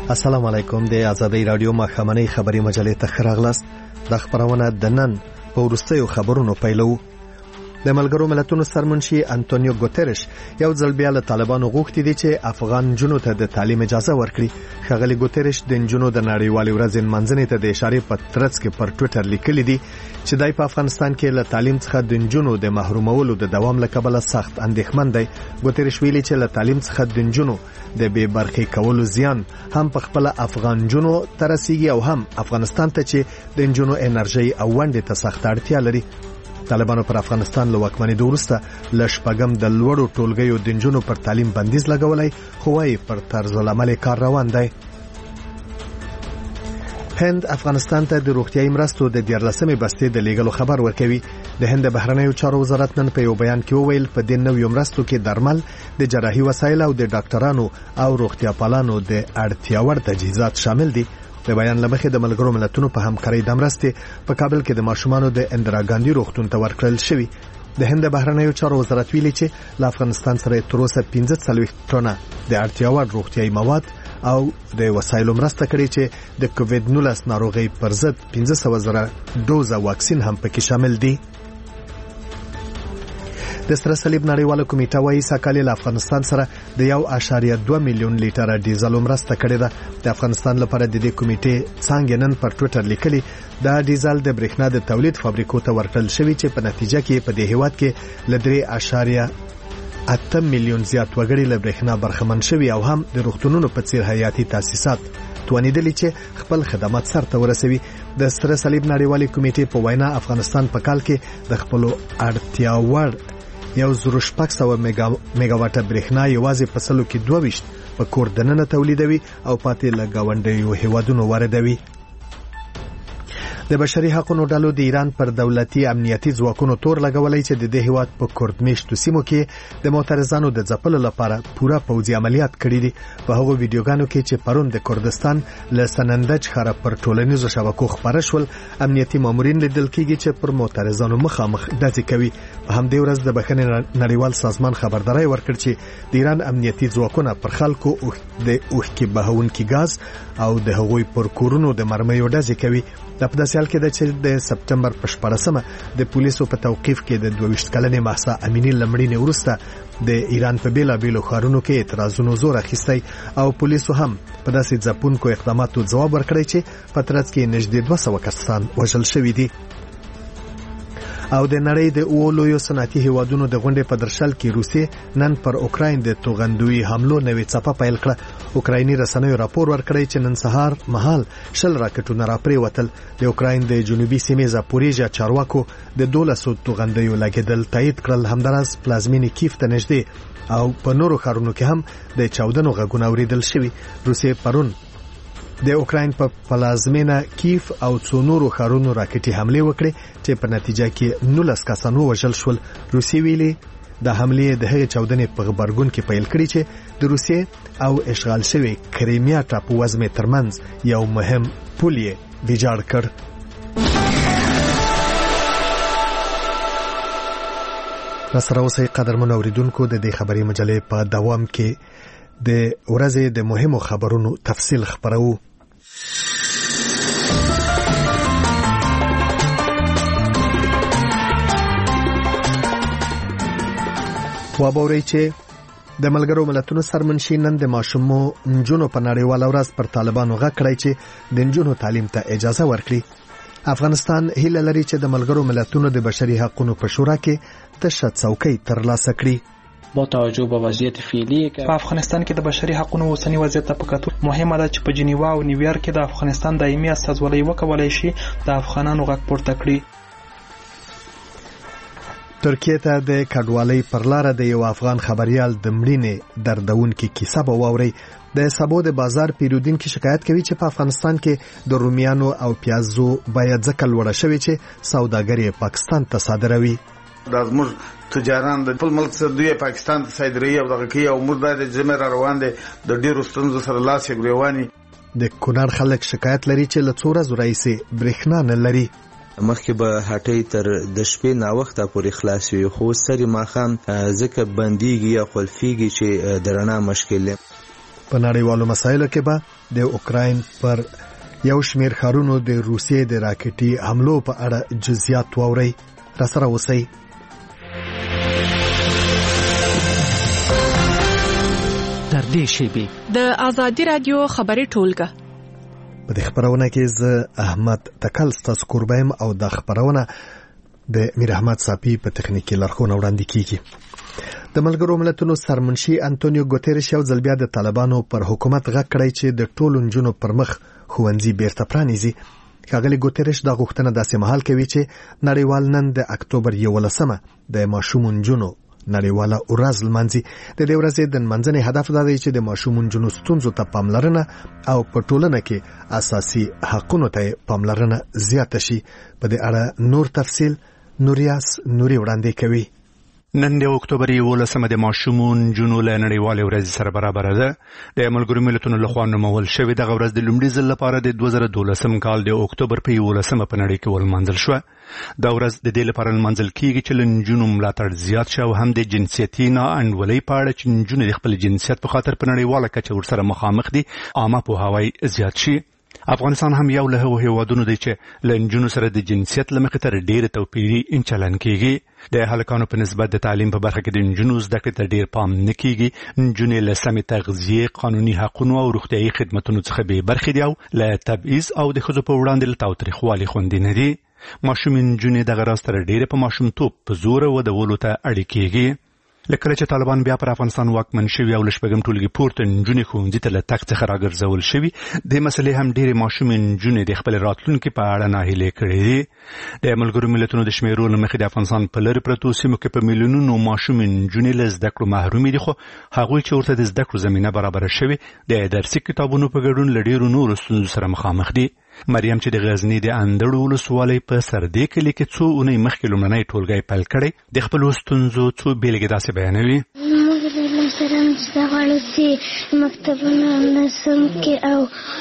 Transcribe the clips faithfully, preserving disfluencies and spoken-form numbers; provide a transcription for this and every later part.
السلام علیکم. د آزادۍ رادیو ماښامنۍ خبري مجلې ته ښه راغلاست. د خبرونه د نن په وروستیو خبرونو پیلو. د ملګرو ملتونو سرمنشي انټونیو ګوتریش یو ځل بیا له طالبانو غوښتي دي چې افغان جنونو ته د تعلیم اجازه ورکړي. ښاغلي ګوتریش د جنونو د نړیوالې ورځې نمانځنې ته د اشارې په ترڅ کې پر ټوئیټر لیکلي دي چې دای په افغانستان کې له تعلیم څخه د جنونو د محرومولو د دوام له کبله سخت اندېښمن دی. ګوتریش ویلي چې له تعلیم څخه د جنونو د بې برخې کولو زیان هم په خپل افغان جنونو ترسيږي او هم افغانستان ته چې د جنونو انرژي او ونډې ته سخت اړتیا لري. طالبانو پر افغانستان له واکمنۍ وروسته ل شپږم د لوړو ټولګیو د جنونو پر تعلیم بندیز لګولای، خو وايي پر طرز العمل کار روان دی. هند افغانستان ته د روغتیايي مرستو د دیارلسمې بستې د لیږلو خبر ورکوي. د هند بهرنیو چارو وزارت نن په یو بیان کې وویل په دې نویو مرستو کې درمل، د جراحي وسایل او د ډاکټرانو او روغتیا پالانو د اړتیا وړ تجهیزات شامل دي. د بیان لمخې د ملګرو ملتونو په همکارۍ د مرستې په کابل کې د ماشومانو د اندرا ګاندي روغتون ته ورکړل شوی. د هند بهرنیو چارو وزارت ویلي چې له افغانستان سره تر اوسه پنځه څلوېښت ټنه د اړتیا وړ روغتیايي مواد او د وسایلو مرسته کړې چې د کووډ نولس ناروغي پر ضد پنځه سوه زره ډوزه واکسین هم پکې شامل دي. د سره صلیب نړیواله کمیټه وايي ساکالي له افغانستان سره د یو اشاریه دوه میلیون لیټره ډیزل مرسته کړې ده. د افغانستان لپاره د دې کمیټې څنګه نن پر ټوئیټر لیکلي دا ډیزل د برېښنا د تولید فابریکو ته ورکړل شوی چې په نتیجه کې په دې هیواد کې ل درې اشاریه اته میلیون زیات وګړي له برېښنا برخمن شوي او هم د روغتونونو په څیر حیاتي تاسیسات توانیدلی چې خپل خدمات سرته ورسوي. د سره صلیب نړیوالې کمیټې په وینا افغانستان په کال کې د خپل اړتیا وړ یو زر شپږ سوه میگا واټه برېښنا یوازې په سلو کې دوه ویشت په کور دننه تولیدوي او پاتې له ګاونډیو هیوادونو واردوي. د بشري حقوقو ډلو د ایران پر دولتي امنیتي ځواکونو تور لګولای چې د دې هیواد په کورد سیمو کې د معترضانو د ځپلو لپاره پوره پوځي عملیات کړي دي. په هغو ویډیوګانو کې چې پرون د کردستان له سنندج ښار پر ټولنیزو شبکو خبره شول، امنیتي مامورین لیدل کېږي چې پر معترضانو مخامخ ډزې کوي. په همدې ورځ د بخښنې نړیوال سازمان خبرداري ورکړ چې د ایران امنیتي ځواکونه پر خلکو د اوښکې بهونکي ګاز او د هغوی پر کورونو د مرمیو ډزې کوي. د په داسې حال کې ده چې د سپټمبر په شپاړسمه د پولیسو په توقیف کې د دوه ویشت کلنې مهسا امینی لمړینې وروسته د ایران په بیلابیلو ښارونو کې اعتراضونو زور اخیستی او پولیسو هم په داسې ځپونکو اقداماتو ځواب ورکړی چې په ترڅ کې نږدې دوه سوه کسان وژل شوي دي. او د نړۍ د اوو لویو صنعتي هیوادونو د غونډې په درشل کې روسیې نن پر اوکراین د توغندوی حملو نوې څپه پیل کړه. اوکرایني رسنیو راپور ورکړی چې نن سهار مهال شل راکټونه راپریوتل. د اوکراین د جنوبي سیمې زاپوریژیا چارواکو د دولسو توغندیو لګیدل تایید کړل. همداراز پلازمینې کیف ته نږدې او په نورو ښارونو کې هم د چاودنو غږونه اوریدل شوي. روسیې پرون د اوکراین په پلازمینه کیف او څو نورو ښارونو راکټي حمله وکړه چې په نتیجه کې نولس کسان وژل شول. روسیې ویلي د حمله د هغې چاودنې په غبرګون کې پیل کړي چې د روسیې او اشغال شوی کریمیا ټاپو وزمې ترمنځ یو مهم پل یې ویجاړ کړ. سره اوسئ قدرمن اوریدونکو، د دې خبري مجلې په دوام کې د ورځې د مهمو خبرونو تفصیل خبرو. وابورئ چې د ملګرو ملتونو سرمنشي نن د ماشومو نجونو په نړیواله ورځ پر طالبانو غږ کړی چې د نجونو تعلیم ته اجازه ورکړي. افغانستان هیله لري چې د ملګرو ملتونو د بشري حقوقو په شورا کې تشه څوکۍ ترلاسه کړي. با توجه به وضعیت فعلی په افغانستان کې د بشري حقوقو اوسنی وضعیت په کتو مهمه ده چې په جنیوا او نیویارک کې د افغانستان دایمي استازولۍ وکولای شي د افغانانو غږ پورته کړي. ترکیه ته د کډوالۍ پر لار د یو افغان خبريال د مړینې دردونکې کیسه به واوري. د سبو د بازار پیرودونکو شکایت کوي چې په افغانستان کې د رومیانو او پیازو بیه ځکه لوړه شوې چې سوداګر پاکستان ته صادروي. د زموږ تجاران د خپل ملک څخه دوی پاکستان ته صادروي او دغه کوي او موږ د جمع روان دي د ډیرو ستونزو سره لاس یې ګریواني. د کونړ خلک شکایت لري چې له څو ورځې راهیسې برېښنا نه لري. مخکې به هټۍ تر د شپې ناوخته پورې خلاص وي، خو سری ماښام ځکه بندیږي یا قلفیږي چې د رڼا مشکل دی. په نړیوالو مسایلو کې به د اوکراین پر یو شمیر ښارونو د روسیې د راکټي حملو په اړه جزئیات واورئ. راسره اوسئ. تر دې شیبې د آزادي رادیو خبري ټولګه په دې خبرونه کې زه احمد تکل ستاسو قربایم او د خبرونه د میر احمد صافي په تخنیکی لارښوونه وړاندې کیږي. د ملګرو ملتونو سرمنشي انټونیو ګوتيريش یو ځل بیا د طالبانو پر حکومت غږ کړی چې د ټولو نجونو پر مخ ښوونځي بیرته پرانیزي. ښاغلي ګوتيريش دا غوښتنه داسې مهال کوي چې نړیوال نن د اکتوبر یولسمه د ماشوم نجونو نړیواله ورځ لمانځي. د دې ورځې د منځني هدف دا دی چې د ماشوم نجونو ستونزو ته پاملرنه او په ټولنه کې اساسي حقوقو ته پاملرنه زیاته شي. په دې اړه نور تفصیل نوریاس نوري وړاندې کوي. نن د اکتوبر یولسمه د ماشوم نجونو له نړیوالې ورځې سره برابر ده. د ملګرو ملتونو لخوا نومول شوې دغه ورځ د لومړي ځل لپاره د دوه زره دولسم کال د اکتوبر په یولسمه په نړۍ کې ولمانځل شوه. دا ورځ د دې لپاره لمانځل کیږي چې له نجونو ملاتړ زیات شي او هم د جنسیتي ناانډولۍ په اړه چې نجونې د خپل جنسیت په خاطر په نړیواله کچه ورسره مخامخ دي عامه پوهاوی زیات شي. افغانستان هم یو له هغو هیوادونو دی چې له نجونو سره د جنسیت له مخې تر ډېر توپیري چلن کیږي. د هلکانو په نسبت د تعلیم په برخه کې د نجونو زده کړې ته ډېر پام نه کیږي. نجونې له سمې تغذیې، قانوني حقونو او روغتیايي خدمتونو څخه بې برخې دي او له تبعیض او د ښځو په وړاندې له تاوتریخوالي خوندي نه دي. ماشومې نجونې دغه راز تر ډېره په ماشومتوب په زوره ودولو ته اړې کیږي. لکه چې طالبان بیا پر افغانستان واکمن شوي او له شپږم ټولګي پورته نجونې ښوونځي ته له تګ څخه راګرځول شوي، دې مسلې هم ډېرې ماشومې نجونې د خپل راتلونکي په اړه ناهیلې کړې دي. د ملګرو ملتونو د شمیرو له مخې د افغانستان په لرې پرتو سیمو کې په میلیونونو ماشومې نجونې له زده کړو محرومې دي، خو هغوی چې ورته د زده کړو زمینه برابره شوې د درسي کتابونو په ګډون له ډېرو نورو ستونزو سره مخامخ دي. مریم چې د غزنی د اندړو ولسوالۍ په سردې کلي کې څو اونۍ مخکې لومړنی ټولګی پیل کړی، د خپلو ستونزو څو بېلګې داسې بیانوي. موږ له سره چې غواړو چې مکتبونه نظم کې او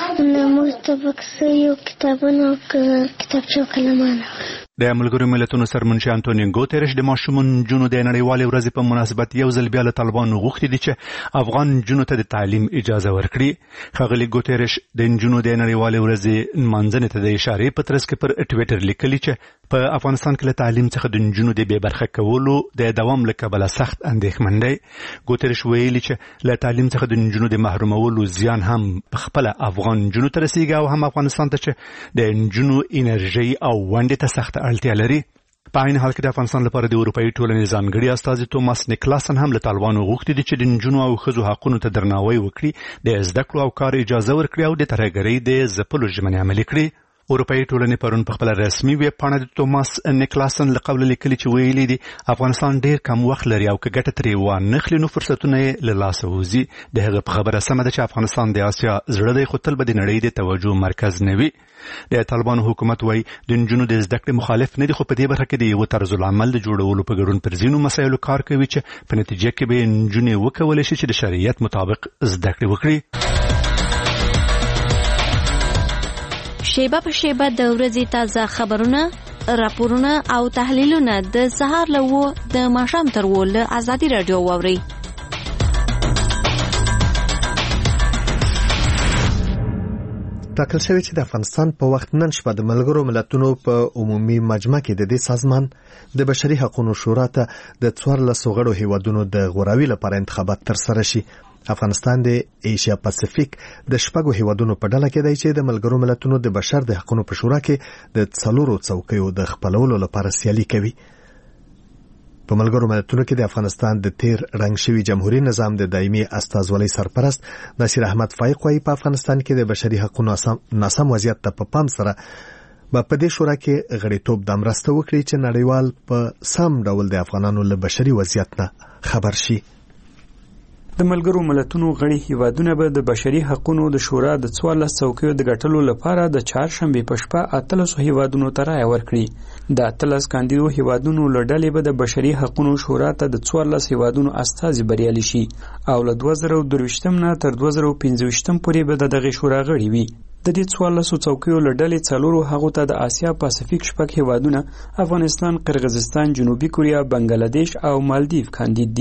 موږ ته بکسیو کتابونه کتابچو قلمانه. د ملګرو ملتونو سرمنشي انټونیو ګوتيريش د ماشومو نجونو د نړیوالې ورځې په مناسبت یو ځل بیا له طالبانو غوښتي دي چې افغان نجونو ته د تعلیم اجازه ورکړي. ښاغلي ګوتيريش د نجونو د نړیوالې ورځې نمانځنې ته د اشارې په ترڅ کې پر ټویټر لیکلي چې په افغانستان کې له تعلیم څخه د نجونو د بې برخه کولو د دوام له کبله سخت اندېښمن دی. ګوتيريش ویلي چې له تعلیم څخه د نجونو د محرومولو زیان هم په خپله افغان نجونو ته رسیږي او هم افغانستان ته چې د نجونو انرژي او ونډې ته سخته اړتیا لري. په عین حال کې د افغانستان لپاره د اروپایي ټولنې ځانګړي استازي توماس نیکلاسن هم له طالبانو غوښتي دي چې د نجونو او ښځو حقونو ته درناوی وکړي، د زده کړو او کار اجازه ورکړي او د ترهګرۍ د ځپلو ژمنې عملي کړي. اروپایي ټولنې پرون په خپل رسمي ویب پاڼه د توماس نیکلاسن له قبل لیکلي چې ویلي دي افغانستان ډیر کم وخت لري او که ګټه ترې وانخلي نو فرصتونه یې له لاسه وځي. د هغه په خبره سمه ده چې افغانستان د اسیا زړه دی، خو تل به د نړۍ د توجه مرکز نه وي. د طالبانو حکومت وایي د نجونو د زده کړې مخالف نه دي، خو په دې برخه کې د یو طرز العمل د جوړولو په ګډون پر ځینو مسایلو کار کوي چې په نتیجه کې به نجونې وکولی شي چې د شریعت مطابق زده کړې وکړي. شیبه په شیبه د ورځې تازه خبرونه، راپورونه او تحلیلونه د سهار له وو د ماښام تر وو له آزادي راډیو واورئ. ټاکل شوی چې د افغانستان په وخت نن شپه د ملګرو ملتونو په عمومي مجمع کې د دې سازمان د بشري حقوقو شورا ته د څوارلسو غړو هیوادونو د غوراوي لپاره انتخابات ترسره شي. افغانستان د ایشیا پاسفیک د شپږو هیوادونو په ډله کې دی چې د ملګرو ملتونو د بشر د حقوقو په شورا کې د څلورو څوکیو د خپلولو لپاره سیالي کوي. په ملګرو ملتونو کې د افغانستان د تیر رنګ شوی جمهوریت نظام د دایمي استازولۍ سرپرست نصیر احمد فایق وايي په افغانستان کې د بشري حقوقو ناسم وضعیت ته په پام سره به په دې شورا کې غړیتوب د مرسته وکړي چې نړیوال په سم ډول د افغانانو له بشري وضعیت نه خبر شي. د ملګرو ملتونو غړي هیوادونه به د بشري حقوقو د شورا د څوارلس څوکیو د ګټلو لپاره د چهارشنبې په شپه اتلسو هیوادونو ته رایه ورکړي. د اتلس کاندیدو هیوادونو له ډلې به د بشري حقوقو شورا ته د څوارلس هیوادونو استازي بریالي شي او له دوه زره درویشتم نه تر دوه زره پنځه ویشتم پورې به د دغې شورا غړي وي. د دې څوارلسو څوکیو له ډلې څلورو هغو ته د اسیا پاسفیک شپږ هیوادونه افغانستان، قرغیزستان، جنوبي کوریا، بنګلادیش او مالدیو کاندید دي.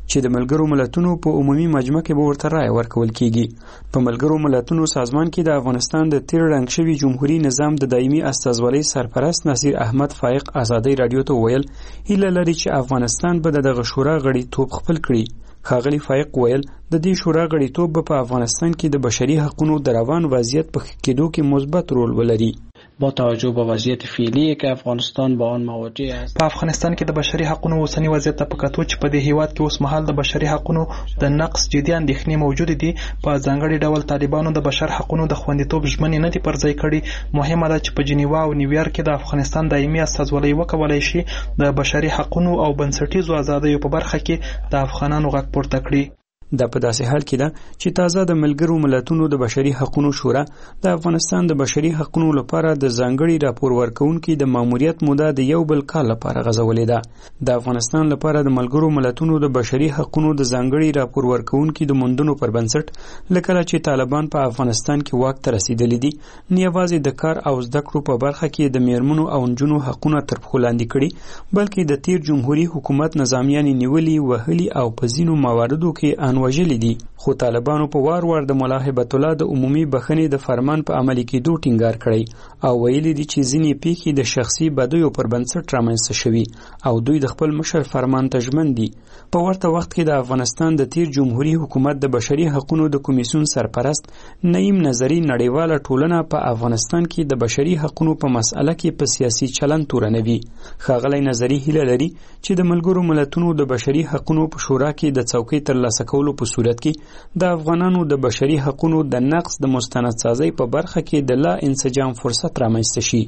چې د ملګرو ملتونو په عمومي مجمع کې به ورته رایه ورکول کیږي. په ملګرو ملتونو سازمان کې د افغانستان د تیر رنګ شوي جمهوریت نظام د دایمي استازولۍ سرپرست نصیر احمد فائق ازادۍ رادیو ته ویل هیله لري چې افغانستان به دغه شورا غړیتوب خپل کړي. ښاغلي فائق ویل د دې شورا غړیتوب په افغانستان کې د بشري حقوقو د روان وضعیت په ښه کېدو کې مثبت رول ولري. با توجه به وضعیت فعلی که افغانستان با آن مواجه است. په افغانستان کې د بشري حقوقو اوسنی وضعیت په کتو چې په دې هیواد کې اوس مهال د بشري حقوقو د نقص جدي اندېښنې موجود دي، په ځانګړي ډول طالبانو د بشر حقوقو د خوندیتوب ژمنې نه دي پر ځای کړي. مهمه ده چې په جنیوا او نیویارک کې د افغانستان دایمي استازولۍ وکولای شي د بشري حقوقو او بنسټیزو ازادیو په برخه کې د افغانانو غږ پورته کړي. دا په داسې حال کې ده چې تازه د ملګرو ملتونو د بشري حقوقو شورا د افغانستان د بشري حقوقو لپاره د ځانګړي راپور ورکونکو د ماموریت موده د یو بل کال لپاره غځولې ده. د افغانستان لپاره د ملګرو ملتونو د بشري حقوقو د ځانګړي راپور ورکونکو د موندنو پر بنسټ لکه چې طالبان په افغانستان کې واک ته رسیدلي دي، نه یوازې د کار او زده کړو په برخه کې د میرمنو او نجونو حقوقونه تر پښو لاندې کړي، بلکې د تیر جمهوریت حکومت نظامیان نیولي، وهلي او په ځینو مواردو کې وژلي دي. خو طالبانو په وار وار د ملا هیبت الله د عمومي بخښنې د فرمان په عملي کېدو ټینګار کړی او ویلي دي چې ځینې پیښې د شخصي بدیو پر بنسټ رامنځته شوي او دوی د خپل مشر فرمان ته ژمن دي. په ورته وخت کې د افغانستان د تیر جمهوریت حکومت د بشري حقوقو د کمیسیون سرپرست نعیم نظری نړیواله ټولنه په افغانستان کې د بشري حقوقو په مسأله کې په سیاسي چلن تورنوي. ښاغلی نظری هیله لري چې د ملګرو ملتونو د بشري حقوقو په شورا کې د څوکۍ ترلاسه کولو په صورت کې د افغانانو د بشري حقوقو د نقض د مستند سازۍ په برخه کې د لا انسجام فرصت رامنځته شي.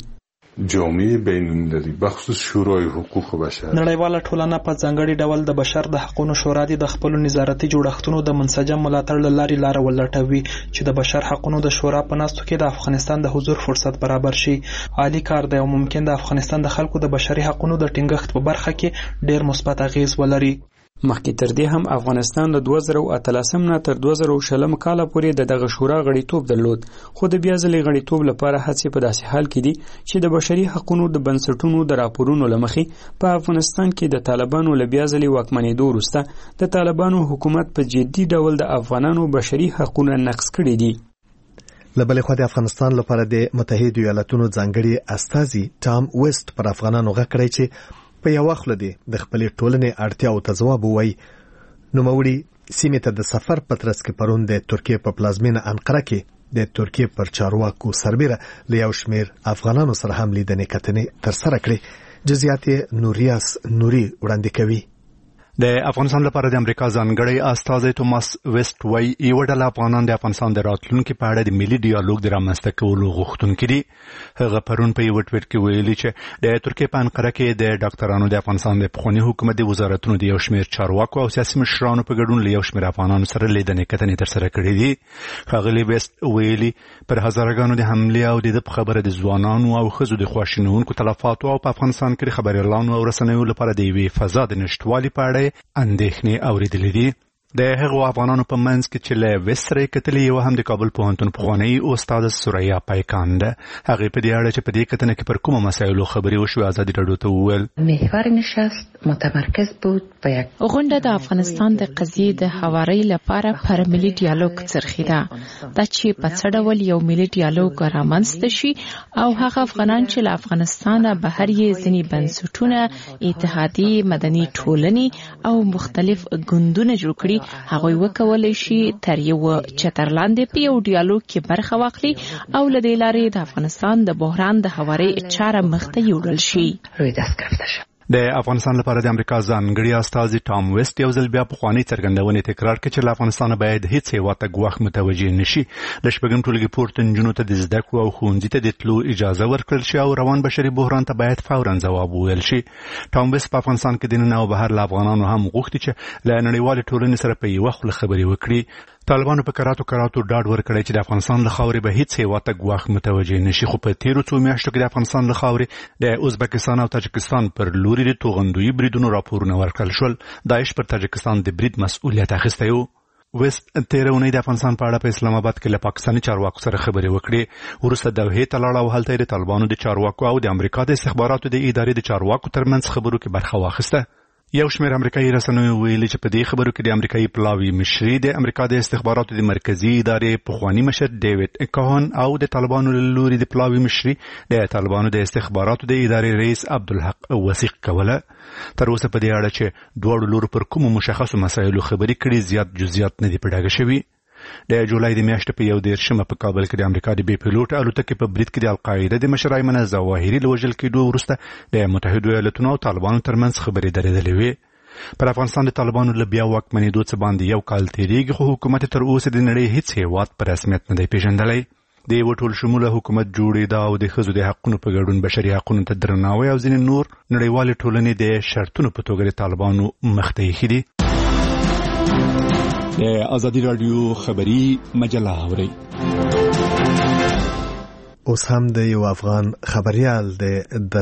جامعه بین‌المللي بخصوص شورای حقوق بشر نړیواله ټولنه په ځانګړي ډول د بشر د حقوقو شورا د خپل نظارتي جوړښتونو د منسجم ملاتړ لارې لار ولټوي چې د بشر حقوقو د شورا په ناستو کې د افغانستان د حضور فرصت برابر شي. عالی کار دی او ممکن د افغانستان د خلکو د بشري حقوقو د ټینګښت په برخه کې ډیر مثبت اغیز ولري. مخکې تر دې هم افغانستان له دوه زره اتلسم نه تر دوه زره شلم کال پورې د دغه شورا غړیتوب درلود، خو د بیا ځلې غړیتوب لپاره هڅې په داسې حال کې دي چې د بشري حقوقو د بنسټونو د راپورونو له مخې په افغانستان کې د طالبانو له بیا ځلې واکمنېدو وروسته د طالبانو حکومت په جدي ډول د افغانانو بشري حقوقونه نقض کړي دي. له بلې خوا د افغانستان لپاره د متحده ایالاتونو ځانګړي استازي ټام ویسټ پر افغانانو غږ کړی چې په یو وخت لدی د خپلې ټولنې اړتیاو ته ځواب ووایي. نوموړي سیمې ته د سفر په ترڅ کې پرون د ترکیې په پلازمینه انقره کې د ترکیې پر چارواکو سربیره له یو شمېر افغانانو سره هم لیدنې کتنې ترسره کړې. جزئیات نوریاس نوري وړاندې کوي. د افغانستان لپاره د امریکا ځانګړی استازی توماس ویسټ وایي یو ډله افغانان د افغانستان د راتلونکي په اړه د ملي ډیالوګ د رامنځته کولو غوښتونکي دي. هغه پرون په یو ټویټ کې ویلي چې د ترکیې په انقره کې د ډاکټرانو د افغانستان د پخواني حکومت د وزارتونو د یو شمېر چارواکو او سیاسي مشرانو په ګډون له یو شمېر افغانانو سره لیدنې کتنې ترسره کړې دي. ښاغلي ویسټ ویلي پر هزارګانو د حملې او د خبره د ځوانانو او ښځو د خواشینونکو تلفاتو او په افغانستان کې د خبريالانو او رسنیو لپاره د یوې فضا د نشټوالي په اړه اندېښنې اورېدلې دي. د هغو افغانانو په منځ کې چې له ویسټ سره کتلې یو هم د کابل پوهنتون پخوانی استاد سوریا پایکان ده. هغه په دې اړه چې په دې کتنه کې پر کومه مسایلو خبرې وشوې ازادي راډیو ته وویل محور نشست متمرکز بود په یک غونډه د افغانستان د قضیې د هواري لپاره پر ملي ډیالوګ څرخیده دا چې په څه ډول یو ملي ډیالوګ رامنځته شي او هغه افغانان چې له افغانستانه بهر یې ځینې بنسټونه اتحادیې مدني ټولنې او مختلف ګوندونه جوړ کړي هغوی وکولای شي تر یو چتر لاندې په یو ډیالوګ کې برخه واخلي او له دې لارې د افغانستان د بحران د هواري چاره مخته یوړل شي. روی دست گرفته شد. د افغانستان لپاره د امریکا ځانګړي استازي ټام ویسټ یو ځل بیا پخواني څرګندونې تکرار کړي چې له افغانستان باید هیڅ یوه ته ګواښ متوجه نشي. د شپږم ټولګي پورته نجونو ته د زده کړو او ښوونځي ته د تلو اجازه ورکړل شي او روان بشري بحران ته باید فورا ځواب وویل شي. ټام ویسټ په افغانستان کې دننه او بهر له افغانانو هم غوښتي چې له نړیوالې ټولنې سره په یوه خوله خبرې وکړي. طالبانو په کراتو کراتو ډاډ ورکړی چې د افغانستان له خاورې به هیڅ هیواد ته ګواښ متوجه نشي. خو په تیرو څو میاشتو کې د افغانستان له خاورې د ازبکستان او تاجکستان پر لوري د توغندویي بریدونو راپورونه ورکړل شول. داعش پر تاجکستان د برید مسؤلیت اخیستی و. ویسټ تیره اونۍ د افغانستان په اړه په اسلام آباد کې له پاکستاني چارواکو سره خبرې وکړې. وروسته دوحې ته لاړه او هلته یې د طالبانو د چارواکو او د امریکا د استخباراتو د ادارې د چارواکو ترمنځ خبرو کې برخه واخیسته. یو شمېر امریکایي رسنیو ویلي چې په دې خبرو کې د امریکایي پلاوي مشري د امریکا د استخباراتو د مرکزی ادارې پخوانی مشر ډیوډ کاهن او د طالبانو له لوري د پلاوي مشري د طالبانو د استخباراتو د ادارې رئیس عبدالحق وثیق کوله. تر اوسه په دې اړه چې دواړو لورو پر کومو مشخصو مسایلو خبرې کړي زیات جزئیات نه دي په ډاګه شوي. د جولای د میاشتې په یو دېرشمه په کابل کې د امریکا د بې پیلوټ الوتکې په برید کې د القاعده د مشر ایمن ظواهري له وژل کېدو وروسته د متحدو ایالاتونو او طالبانو ترمنځ خبرې درېدلې وې. پر افغانستان د طالبانو له بیا واکمنېدو څخه باندې یو کال تېرېږي خو حکومت تر اوسه د نړۍ هیڅ هېواد په رسمیت نه دی پیژندلی. د یو ټول شموله حکومت جوړېدا او د ښځو د حقونو په ګډون بشري حقونو ته درناوی او ځینې نور نړیوالې ټولنې د شرطونو په توګه د طالبانو مخ ته ایښي دي. د ازادي راډیو خبري مجله اورئ. اوس هم د یو افغان خبريال د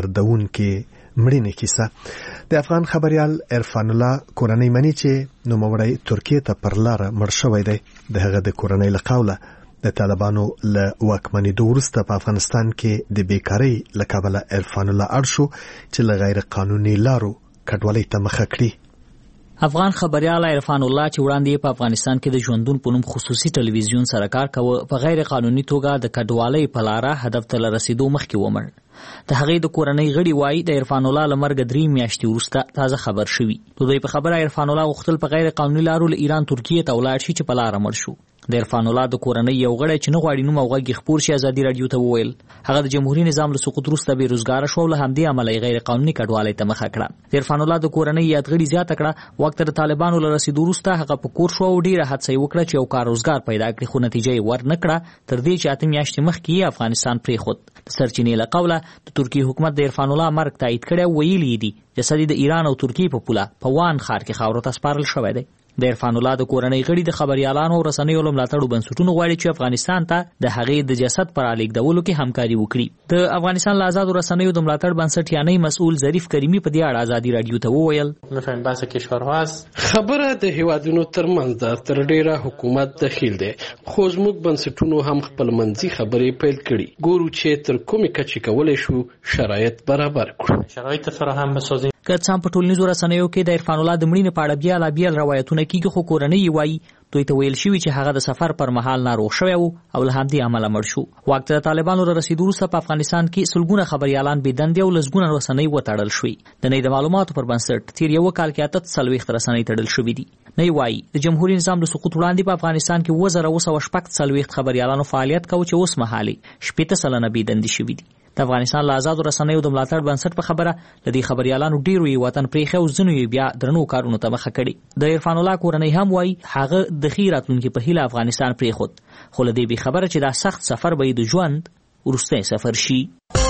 دردونکې مړینې کیسه. د افغان خبريال عرفان الله کورنۍ مني چې نوموړی ترکیه ته پر لاره مړ شوی دی. د هغه د کورنۍ له قوله د طالبانو له واکمنېدو وروسته په افغانستان کې د بیکارۍ له کبله عرفان الله اړ شو چې له غیر قانوني لارو کډوالۍ ته مخه کړي. افغان خبريال عرفان الله چې وړاندې په افغانستان کې د ژوندون په نوم خصوصي ټلویزیون سره کار کاوه په غیر قانوني توګه د کډوالۍ په لاره هدف ته رسیدو مخکې ومړ. د هغې د کورنۍ غړي وایي د عرفان الله له مرګه درې میاشتې وروسته تازه خبر شوي. د دوی په خبره عرفان الله غوښتل په غیر قانوني لارو له ایران ترکیې ته ولاړ شي چې په لاره مړ شو. د عرفان الله د کورنۍ یو غړی چې نه غواړي نوم او غږ خپور شي ازادي راډیو ته وویل هغه د جمهوریت نظام له سقوط وروسته بېروزګاره شو او له همدې امله یې غیر قانوني کډوالۍ ته مخه کړه. د عرفان الله د کورنۍ یادغړي زیاته کړه وخت د طالبانو له رسیدو وروسته هغه په کور شو او ډېره هڅه یې وکړه چې یو کار روزګار پیدا کړي خو نتیجه یې ور نه کړه تر دې چې اته میاشتې مخکې یې افغانستان پرېښود. د سرچینې له قوله د ترکیې حکومت د عرفان الله مرګ تایید کړی او ویلي دي جسد د ایران او ترکیې په پوله په وان ښار کې خاورو ته سپارل شوی دی. د عرفان الله د کورنۍ غړي د خبريالانو او رسنیو له ملاتړو بنسټونو غواړي چې افغانستان ته د هغې د جسد پر رالیږدولو کې همکاري وکړي. د افغانستان له آزادو رسنیو د ملاتړ بنسټ یعنی مسؤل ظریف کریمي په دې اړه ازادي راډیو ته وویل می‌فهمیم بحث کشورها است خبره د هیوادونو ترمنځ د تر ډیره حکومت دخیل دی خو زموږ بنسټونو هم خپل منځي خبرې پیل کړي ګورو چې تر کومې کچې کولای شو شرایط برابر کړو شرایط فراهم بسازي. که څه هم په ټولنیزو رسنیو کې د عرفان الله د مړینې په اړه بیا لا بیا روایتونه کیږي خو کورنۍ یې وایي دوی ته ویل شوي چې هغه د سفر پر مهال ناروغ شوی و او له همدې امله مړ شو. واک ته د طالبانو له رسیدو وروسته په افغانستان کې سلګونه خبریالان بې دندې او لسګونه رسنۍ وتړل شوي. د نړۍ د معلوماتو پر بنسټ تیر یو کال کې اته څلوېښت رسنۍ تړل شوي دي. نړۍ وایي د جمهوریت نظام له سقوط وړاندې په افغانستان کې اووه زره اوه سوه شپږ څلوېښت خبریالانو فعالیت کوي چې اوس مهال شپېته سلنه بې دندې شوي دي. د افغانستان له آزادو رسنیو د ملاتړ بنسټ په خبره د دې خبریالانو ډیرو یې وطن پرېښی او ځینو یې بیا درنو کارونو ته مخه کړې. د عرفان الله کورنۍ هم وایي هغه د ښې راتلونکي په هیله افغانستان پرېښود خو له دې بې خبره چې دا سخت سفر به یې د ژوند وروستی سفر شي.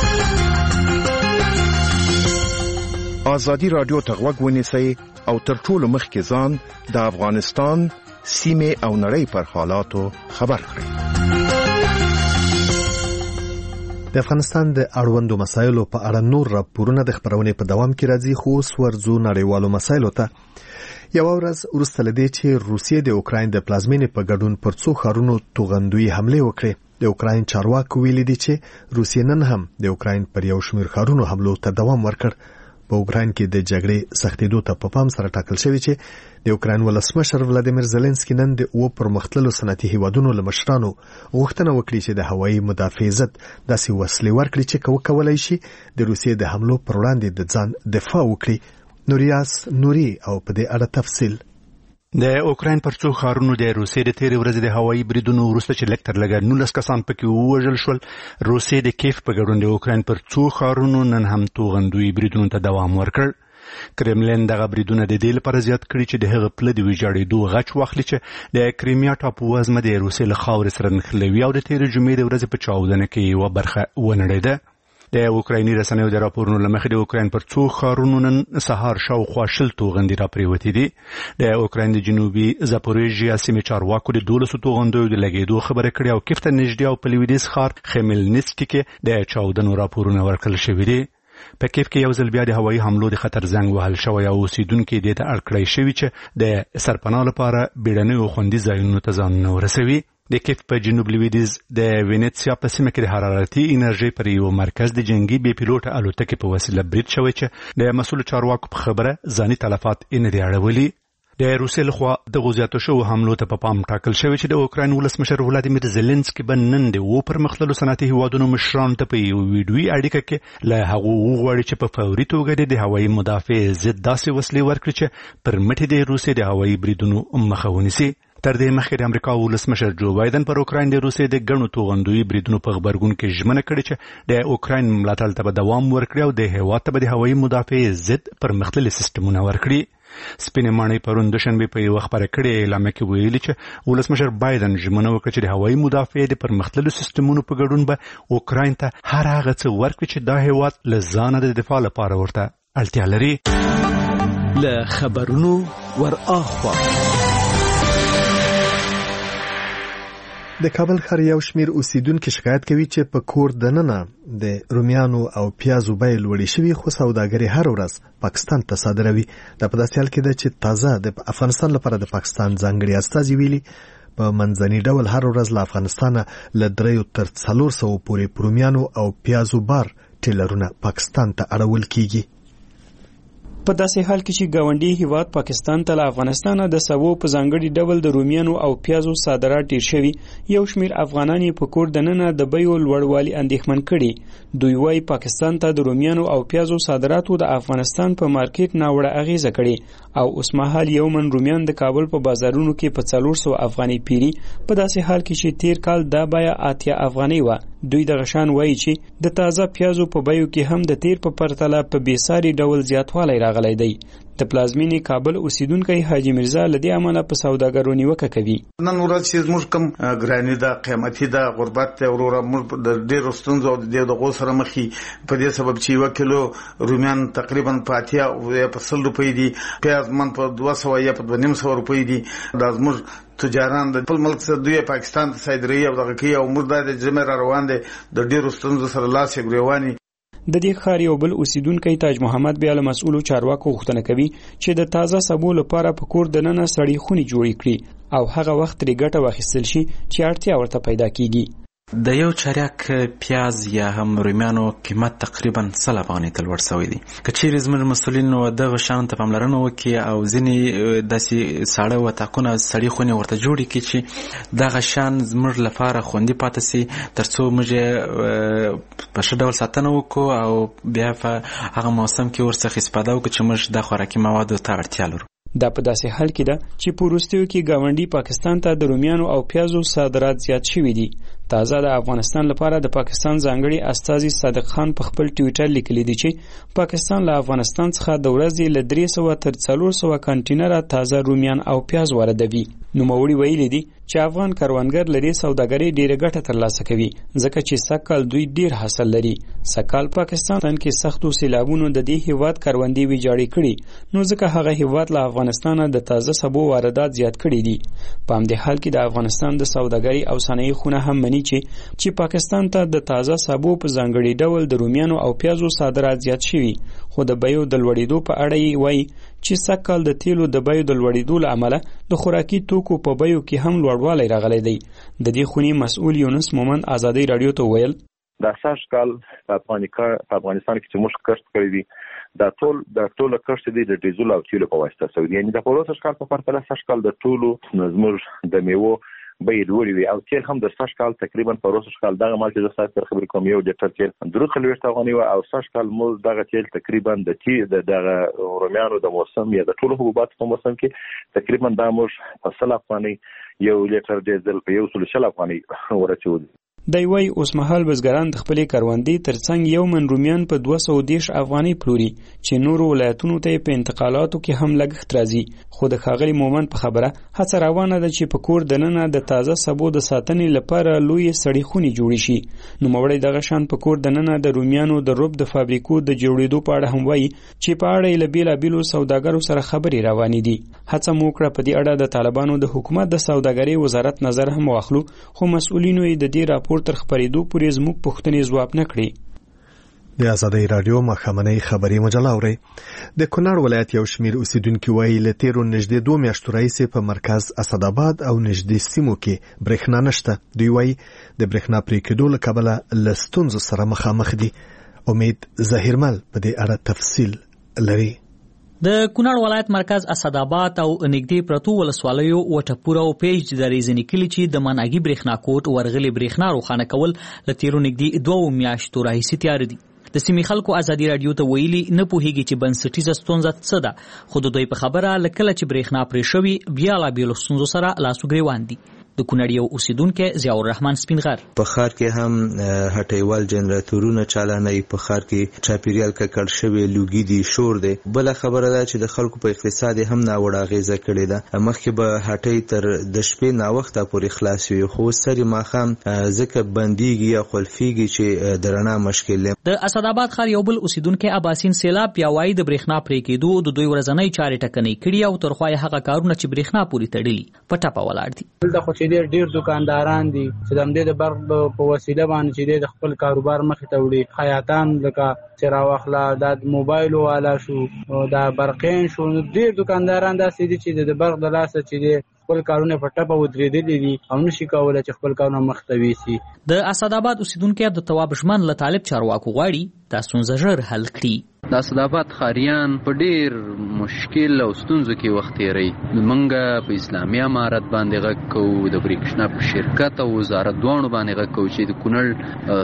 ازادي راډیو ته غوږ ونیسئ او تر ټولو مخکې ځان د افغانستان سیمې او نړۍ پر حالاتو خبر کړئ. د افغانستان د اړوندو مسایلو په اړه نور راپورونه د خبرونې په دوام کې راځي خو اوس ورځو نړیوالو مسایلو ته. یو ورځ وروسته له دې چې روسیې د اوکراین د پلازمینې په ګډون پر څو ښارونو توغندوي حملې وکړې د اوکراین چارواکو ویلي دي چې روسیې نن هم د اوکراین پر یو شمېر ښارونو حملو ته دوام ورکړ. په اوکراین کې د جګړې سختېدو ته په پام سره ټاکل شوی چې د اوکراین ولسمشر ولادیمیر زيلنسکي نن د اوه پرمختللو صنعتي هیوادونو له مشرانو غوښتنه وکړي چې د هوایي مدافعت داسې وسلې ورکړي چې کولی شي د روسیې د حملو پر وړاندې د ځان دفاع وکړي. نوریاس نوري او په دې اړه تفصیل. د اوکراین پر څو ښارونو د روسیې د تیرې ورځې د هوایي بریدونو وروسته چې لږ تر لږه نولس کسان پکې ووژل شول روسیې د کیف په ګډون د اوکراین پر څو ښارونو نن هم توغندوي بریدونو ته دوام ورکړ. کرملین دغه بریدونه د دې لپاره زیات کړي چې د هغه پله د ویجاړېدو غچ واخلي چې د کریمیا ټاپو وزمه د روسیې له خاورې سره نښلوي او د تیرې جمعې د ورځې په چاودنه کې یوه برخه ونړېده. د اوکرایني رسنیو د راپورونو له مخې د اوکراین پر څو ښارونو نن سهار شاوخوا شل توغندي راپرېوتې دي. د اوکراین د جنوبي زاپوریژیا سیمې چارواکو د دولسو توغندیو د لګېدو خبره کړې او کیف ته نږدې او په لویدیځ ښار خمیلنسکي کې د چاودنو راپورونه ورکړل شوي دي. په کیف کې یو ځل بیا د هوایي حملو د خطر زنګ وهل شوی او اوسیدونکي دې ته اړ کړی شوي چې د سرپناه لپاره بیړنیو خوندي ځایونو ته ځانونه ورسوي. د کیف په جنوب لویدیځ د وینیتسیا په سیمه کې د حرارتي انرژي پر یو مرکز د جنگي بې پیلوټ الوتکې په وسیله برید شوی چې د مسؤل چارواکو په خبره ځاني تلفات یې نه دي اړولي. د روسیې لخوا د غوزیاتو شو حملو ته په پام ټاکل شوی چې د اوکراین ولسمشر ولادیمیر زيلنسکي به نن د و پرمختللو صنعتي هیوادونو مشرانو ته په یو ویډیوي اړیکه کې له هغو وغواړي چې په فوري توګه د هوایي مدافع ضد داسې وسلې ورکړي چې پر مټې د روسیې د هوایي بریدونو مخه ونیسي. تر دې مخکې د امریکا ولسمشر جو بایدن پر اوکراین د روسیې د ګڼو توغندوي بریدونو په خبرګون کې ژمنه کړې چې د اوکراین ملاتړ ته به دوام ورکړي او د هیواد ته به د هوایي مدافع ضد پرمختللي سیستمونه ورکړي. سپینې ماڼۍ پرون دوشنبه په یو خبره کړې اعلامیه کې ویلي چې ولسمشر بایدن ژمنه وکړه چې د هوایي مدافع د پرمختللو سیستمونو په ګډون به اوکراین ته هر هغه څه ورکړي چې دا هیواد له ځانه د دفاع لپاره ورته اړتیا لري. له خبرونو ور اخوا د کابل ښار یو شمیر اوسیدونکو شکایت کوي چې په کور دننه د رومیانو او پیازو بیې لوړې شوي خو سوداګري هر ورځ پاکستان ته صادروي. دا په داسې حال کې ده چې تازه د افغانستان لپاره د پاکستان ځانګړي استازي ویلي په منځني ډول هر ورځ له افغانستانه له دریو تر څلور سوو پورې رومیانو او پیازو بار ټیلرونه پاکستان ته اړول کیږي. په داسې حال کې چې ګاونډي هیواد پاکستان ته له افغانستانه د سوو په ځانګړي ډول د رومیانو او پیازو صادرات ډیر شوي، یو شمیر افغانان په کور دننه د بیو لوړوالي اندېښمن کړي. دوی وايي پاکستان ته د رومیانو او پیازو صادراتو د افغانستان په مارکیټ ناوړه اغیزه کړي او اوس مهال یو من رومیان د کابل په بازارونو کې په څلور سوه افغانۍ پیري، په داسې حال کې چې تیر کال دا بیه اتیا افغانۍ وه. دوی د غشان وایي چې د تازه پیازو په بیو کې هم د تیر په پرتله په بیساري ډول زیاتوالی راغلی دی. د پلازمینې کابل اوسیدونکی حاجی مرزا له دې امله په سوداګرو نیوکه کوي. نن ورځ چې موږ کوم ګرانی ده، قیمتي ده، غربت ته وروره موږ د ډېرو ستونزو او د دغو سره مخ په دې سبب چې یو کیلو رومیان تقریبا په اتیا او په سل روپۍ دي، پیاز من په دوه سوه یا په دوه نیم سوه روپۍ دي. دا زموږ تجاران د خپل ملک څخه دوی پاکستان ته صادروي او دغه کوي او موږ د جمع را روان دي د ډېرو ستونزو سره لاس یې ګریواني. د دې ښار یو بل اوسیدونکی تاج محمد بیا له مسؤلو چارواکو غوښتنه کوي چې د تازه سبو لپاره په کور دننه سړې خونې جوړې کړي او هغه وخت ترې ګټه واخیستل شي چې اړتیا ورته پیدا کیږي. د یو چریک پیاز یا هم رومیانو قیمت تقریبا سل افغانۍ ته لوړ شوی دی. که چیرې زموږ مسؤلینو دغه شیانو ته پاملرنه وکړي او ځینې داسې ساړه وطاقونه سړې خونې ورته جوړې کړي چې دغه شیان زموږ لپاره خوندي پاتې سي، تر څو موږ یې په ښه ډول ساتنه وکړو او بیا په هغه موسم کې ورڅخه استفاده وکړو چې موږ د خوراکي موادو ته اړتیا لرو. دا په داسې حال کې ده چې په وروستیو کې ګاونډي پاکستان ته د رومیانو او پیازو صادرات زیات شوي دي. تازه د افغانستان لپاره د پاکستان ځانګړي استازي صادق خان په خپل ټویټر لیکلي دي چې پاکستان له افغانستان څخه د ورځې له درې سوه تر څلور سوه کانټینره تازه رومیان او پیاز واردوي. نوموړي ویلي دي چې افغان کروندګر له دې سوداګرۍ ډېره ګټه ترلاسه کوي ځکه چې سږکال دوی ډېر حاصل لري. سږکال پاکستان کې سختو سیلابونو د دې هیواد کروندې ویجاړې کړي، نو ځکه هغه هیواد له افغانستانه د تازه سبو واردات زیات کړي دي. په همدې حال کې د افغانستان د سوداګرۍ او صنایع خونه هم مني چې چې پاکستان ته د تازه سبو په ځانګړي ډول د رومیانو او پیازو صادرات زیات شوي، خو د بیو د لوړېدو په اړه یې وایي چې سږکال د تیلو د بیو د لوړېدو له امله د خوراکي توکو په بیو کې هم لوړوالی راغلی دی. د دې خونې مسؤل یونس مومند ازادۍ راډیو ته ویل دا سږکال په افغانستان کې چې موږ کښت کړی دي دا ټول د ټوله کښت دی د ډیزل او تیلو په واسطه سوی دی. یعنې د پروسه سږکال په پرتله سږکال د ټولو زموږ د میوو بیې لوړې وي او تیل هم د سږکال تقریبا په وروسته سږکال دغه مال چې زه ستاسو سره خبرې کوم یو لیټر تیل درې څلوېښت افغانۍ وه او سږکال موږ دغه تیل تقریبا د تی د دغه رومیانو د موسم یا د ټولو حبوباتو په موسم کې تقریبا دا موږ په سل افغانۍ یو لیټر ډیزل په یو سلو شل افغانۍ ورسولو. دی وایي اوس مهال بزګران د خپلې کروندې ترڅنګ یو من رومیان په دوه سوه دېرش افغانۍ پلوري چې نورو ولایتونو ته په انتقالاتو کې هم لګښت راځي. خو د ښاغلي مومند په خبره هڅه روانه ده چې په کور دننه د تازه سبو د ساتنې لپاره لویې سړې خونې جوړې شي. نوموړی دغه شان په کور دننه د رومیانو د رب د فابریکو د جوړېدو په اړه هم وایي چې په اړه یې له بېلابېلو سوداګرو سره خبرې روانې دي. هڅه مو وکړه په دې اړه د طالبانو د حکومت د سوداګرۍ وزارت نظر هم واخلو، خو مسؤلینو یې د دې راپور تر خپرېدو پورې زموږ پوښتنې ځواب نه کړې. د آزادۍ رادیو ماښامنۍ خبري مجله اورئ. د کونړ ولایت یو شمیر اوسیدونکي وایي له تیرو نږدې دوه میاشتو راهیسې په مرکز اسداباد او نږدې سیمو کې برېښنا نشته. دوی وایي د برېښنا پرې کېدو له کبله له ستونزو سره مخامخ دي. امید ظاهرمل په دې اړه تفصیل لري. د کونړ ولایت مرکز اسداباد او نږدې پرتو ولسوالیو وټپوره او پیج د ریزنی کلی چې د مناګي برېښنا کوټ ورغلي برېښنا روښانه کول له تیرو نږدې دوه میاشتو راهیسې تیار دي. د سیمې خلکو ازادي رادیو ته ویلي نه پوهیږي چې بنسټیزه ستونزه څه ده، خو د دوی په خبره لکه چې برېښنا پرې شوي بیا لا بیلو ستونزو سره لاس و ګریوان دي. د کونړ یو اوسیدونکی ضیاء الرحمن سپینغر په ښار کې هم هټیوال جنراتورونه چالانوي، په ښار کې چاپیریال ککړ شوی لوګي دي، شور دی. بل خبره ده چې د خلکو په اقتصاد هم ناوړه اغیزه کړې ده. مخکې به هټۍ تر د شپې ناوخته پورې خلاص وي، خو سری ماښام ځکه بنديږي یا خلفيږي چې د رڼا مشکل دی. د اسداباد ښار یو بل اوسیدونکی اباسین سیلاب بیا وایي د برېښنا پرې کېدو د دوی ورځنۍ چارې ټکنۍ کړي او تر خوا یې هغه کارونه چې برېښنا پورې تړلي په ټپه ولاړ دي. ډېر ډېر دکانداران دي چې د دې د برق په وسیله باندې چې د خپل کاروبار مخې ته وړي. خیاطان لکه چراواخلا د موبایل والا شو دا برقین شو، ډېر دکانداران داسې دي چې د برق د لاسه چې خپل کارونه په ټپه ودرېدلي دي او نشي کولی چې خپل کارونه مخ ته ویسي. د اسداباد اوسیدونکی عبدالتواب ژمن له طالب چارواکو غواړي دا ستونزه ژر حل کړي. د اسداباد ښاریان په ډیر مشکل او ستونزو کې وخت تیروي. موږ په اسلامي امارت باندې غږ کوو، د برېښنا په شرکت او وزارت دواړو باندې غږ کوو چې د کونړ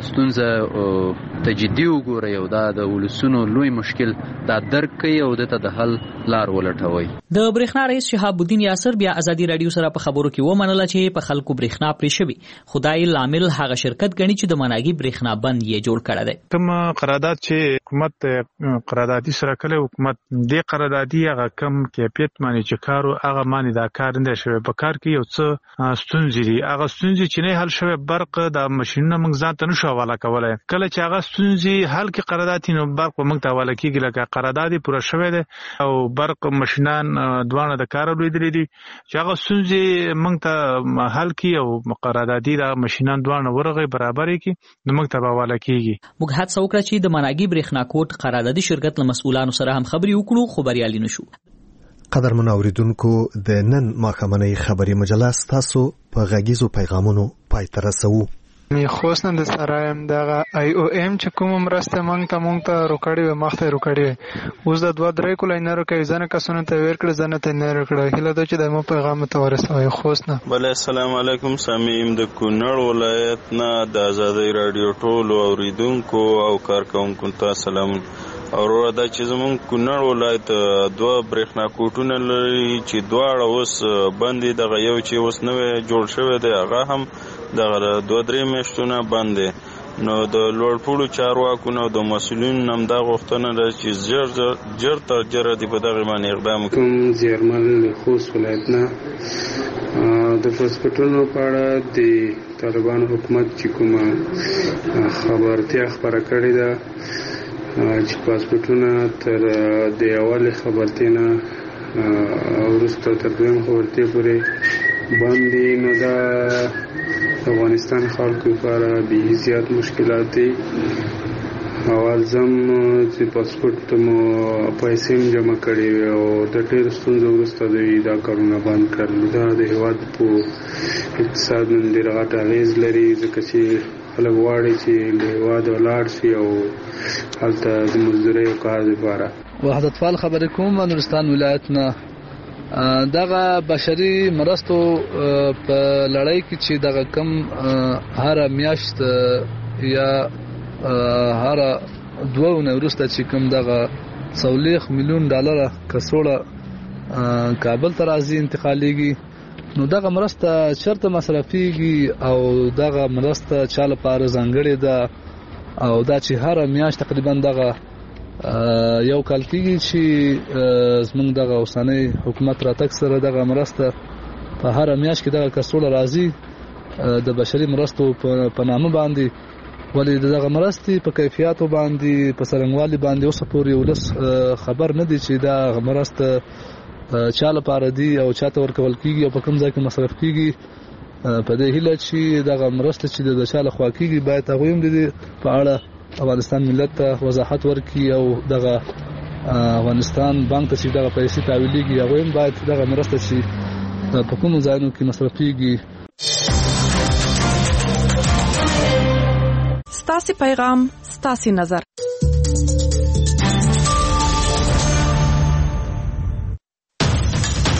ستونزه ته جدي وګورئ او دا د ولسونو لوی مشکل دا درک کړئ او دته د حل لار ولټوئ. د برېښنا رئیس شهاب الدین یاسر بیا آزادي رادیو سره په خبرو کې ومنله چې په خلکو برېښنا پرې شوي، خدای لامل هغه شرکت ګڼي چې د مناګي برېښنا بند یې جوړ کړی دی. کوم قرارداد چې حکومت قراردادي سره کله حکومت دې قراردادي هغه کم کیفیت باندې چې کارو هغه باندې دا کار نه شوی. په کار کې یو څه ستونزې دي، هغه ستونزې چې نه حل شوی برق د ماشینونو موږ ځان ته نشو حواله کولای. کله چې هغه ستونزې حل کې قرارداد نو برق موږ ته حواله کیږي لکه قراردادي پوره شوی دی او برق ماشینان دوانه د کار لیدلې دي چې هغه ستونزې موږ ته حل کی او قراردادي د ماشینان دوانه ورغه برابرې کی نو موږ ته حواله کیږي. موږ هڅه وکړه چې د مناګي برېښنا کوټ قراردادي شرکت له مسؤلانو سره هم خبري وکړو خو بریالي نشو. قدرمن اوریدونکو د نن ماښامنۍ خبري مجله ستاسو په غږیزو پیغامونو پای ته رسوو. می خوښ نن د سرایم دغه آی او ام چې کوم مرسته مونږ ته مونږ ته روکړی و مخته روکړی اوس د دوه درې کولای نه روکړي ځنه کسونه ته ور کړ ځنه ته نه روکړي هله د چې د مو پیغام ته ورسوي. خوښ نه بل السلام علیکم سامعین د کونړ ولایت نه د آزادۍ رادیو ټولو اوریدونکو او کارکونکو ته سلام. او دا چې زمون کونړ ولایت دوه برېښنا کوټونه لري چې دواړه اوس باندې دغه یو چې اوس نوې جوړ شوی دی هغه هم دغه دوه درې میاشتونه باندې نو د لوړپوړو چارواکو نو د مسؤلینو هم دا غوښتنه ده چې ژر ژر تر ژره دې په دغه باندې اقدام وکړي. کوم زیرمل خوست ولایت نه د پاسپورټونو په اړه د طالبانو حکومت چې کومه خبرتیا خبره کړې ده چې پاسپورټونه تر د اول خبرتینه ورسته تر دویم خبرتي پورې باندې نو دا افغانستان خلکو لپاره به زیات مشکلات دي. اول زم چې پاسپورټ مو پیسې جمع کړې او د ډېر ستونزو وروسته دا کارونه بند کړل. دا د هېواد په اقتصاد باندې ډېر غټ اغېز لري ځکه چې خلک غواړي چې له هېواده ولاړ شي او هلته د مزدورۍ او کار لپاره. وحدت فعال خبرې کوم نورستان ولایت نه دغه بشري مرستو په لړۍ کې چې دغه کم هر میاشت یا هر دوه نه وروسته چې کوم دغه څلوېښت میلیون ډالر کڅوړه کابل ته راځي انتقالېږي نو دغه مرسته چرته مصرفيږي او دغه مرسته چا لپاره ځانګړې ده او دا چې هر میاشت تقریبا دغه یو کال کېږي چې زمونږ دغه اوسنۍ حکومت راتګ سره دغه مرسته په هر میاشت کې دغه کڅوړه راځي د بشري مرستو په نامه باندې ولې دغه مرستې په کیفیتو باندې په څرنګوالي باندې اوس پورې ولس خبر نه دي چې دا مرسته چا لپاره دي او چاته ورکول کیږي او په کوم ځای کې مصرف کیږي. په دې هیله چې دغه مرسته چې د چا لخوا کیږي باید هغه هم د په اړه افغانستان ملت ته وضاحت ورکړي او دغه افغانستان بانک ته چې دغه پیسې تحویلېږي هغوی هم باید دغه مرسته چې په کومو ځایونو کې مصرفېږي. ستاسې پیغام ستاسې نظر.